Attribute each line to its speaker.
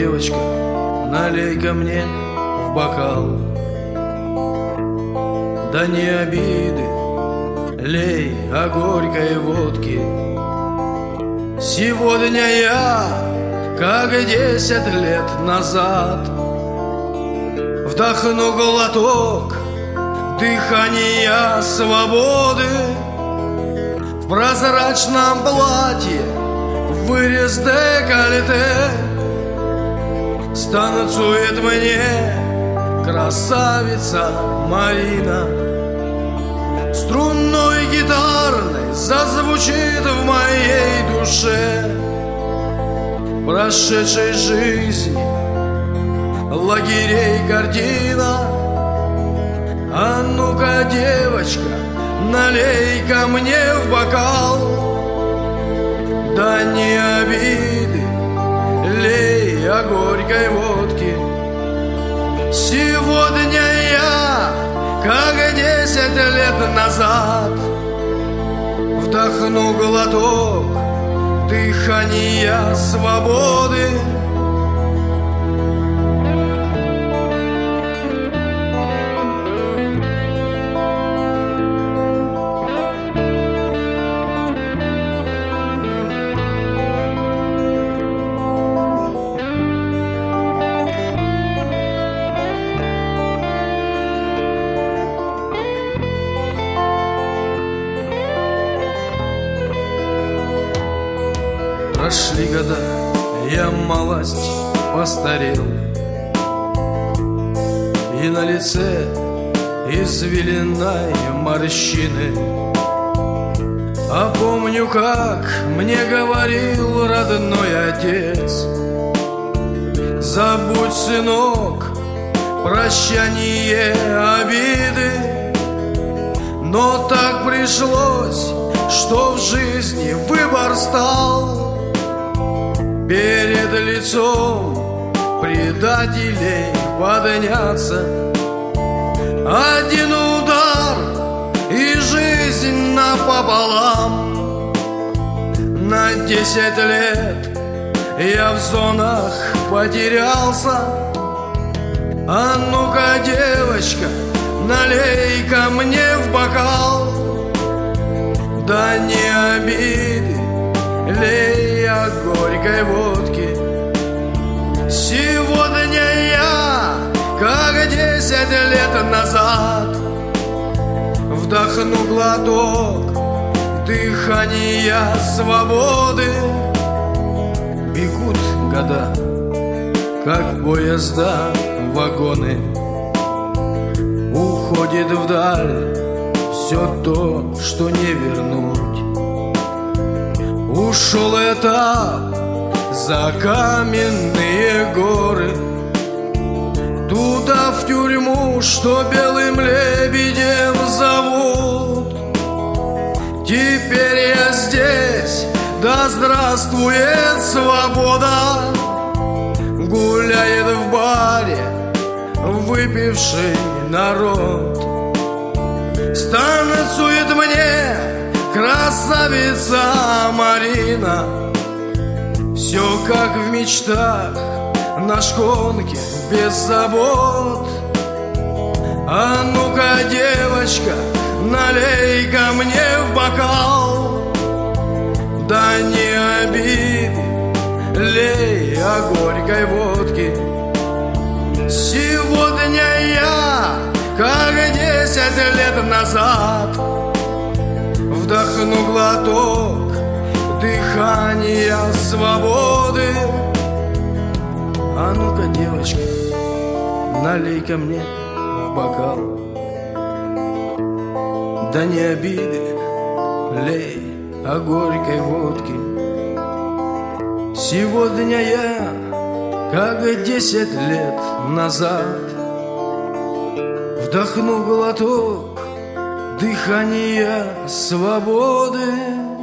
Speaker 1: девочка, налей-ка мне в бокал. Да не обиды, лей, а горькой водки. Сегодня я, как 10 лет назад, вдохну глоток дыхания свободы. В прозрачном платье вырез декольте станцует мне красавица Марина. Струнной гитарной зазвучит в моей душе прошедшей жизни лагерей картина. А ну-ка, девочка, налей-ка мне в бокал. Да не обиды, лей, а горькой водки. Сегодня я, как 10 лет назад, вдохну глоток дыхания свободы. Прошли года, я малость постарел, и на лице извилиной морщины. А помню, как мне говорил родной отец: забудь, сынок, прощание, обиды. Но так пришлось, что в жизни выбор стал перед лицом предателей подняться. Один удар и жизнь напополам. На 10 лет я в зонах потерялся. А ну-ка, девочка, налей-ка мне в бокал. Да не обиды, лей, а горькой водки. Сегодня я, как 10 лет назад, вдохну глоток дыхания свободы. Бегут года, как поезда, вагоны. Уходит вдаль все то, что не вернуть. Ушел этап за каменные горы, туда, в тюрьму, что белым лебедем зовут. Теперь я здесь, да здравствует свобода. Гуляет в баре выпивший народ. Станцует мне красавица Марина. Все как в мечтах, на шконке без забот. А ну-ка, девочка, налей-ка мне в бокал. Да не обиды, лей, а горькой водки. Сегодня я, как 10 лет назад, вдохну глоток дыхания свободы. А ну-ка, девочка, налей-ка мне в бокал. Да не обиды, лей, а горькой водки. Сегодня я, как 10 лет назад, вдохну глоток дыхания свободы.